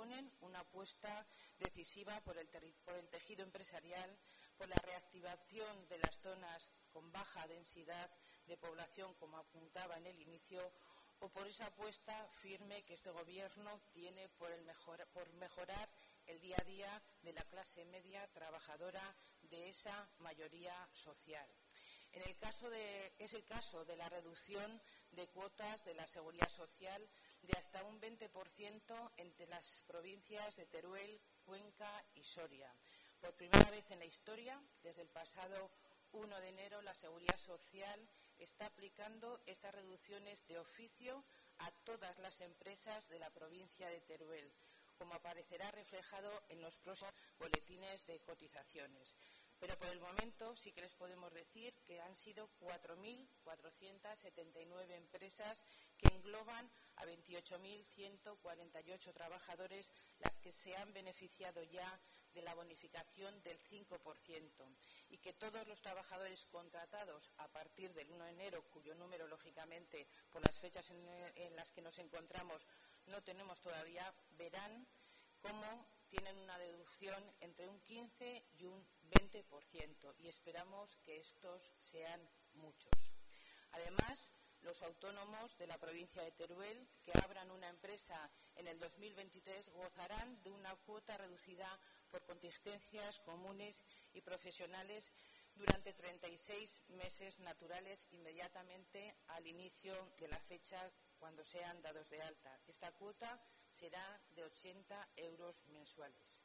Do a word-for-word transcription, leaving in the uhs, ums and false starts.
suponen una apuesta decisiva por el, por el tejido empresarial, por la reactivación de las zonas con baja densidad de población, como apuntaba en el inicio, o por esa apuesta firme que este Gobierno tiene por, el mejor, por mejorar el día a día de la clase media trabajadora de esa mayoría social. En el caso de, es el caso de la reducción de cuotas de la Seguridad Social de hasta un veinte por ciento entre las provincias de Teruel, Cuenca y Soria. Por primera vez en la historia, desde el pasado primero de enero, la Seguridad Social está aplicando estas reducciones de oficio a todas las empresas de la provincia de Teruel, como aparecerá reflejado en los próximos boletines de cotizaciones. Pero por el momento sí que les podemos decir que han sido cuatro mil cuatrocientas setenta y nueve empresas que engloban a veintiocho mil ciento cuarenta y ocho trabajadores las que se han beneficiado ya de la bonificación del cinco por ciento y que todos los trabajadores contratados a partir del primero de enero, cuyo número, lógicamente, por las fechas en, en las que nos encontramos no tenemos todavía, verán cómo tienen una deducción entre un quince y un veinte por ciento y esperamos que estos sean muchos. Además, los autónomos de la provincia de Teruel que abran una empresa en el dos mil veintitrés gozarán de una cuota reducida por contingencias comunes y profesionales durante treinta y seis meses naturales inmediatamente al inicio de la fecha cuando sean dados de alta. Esta cuota será de ochenta euros mensuales.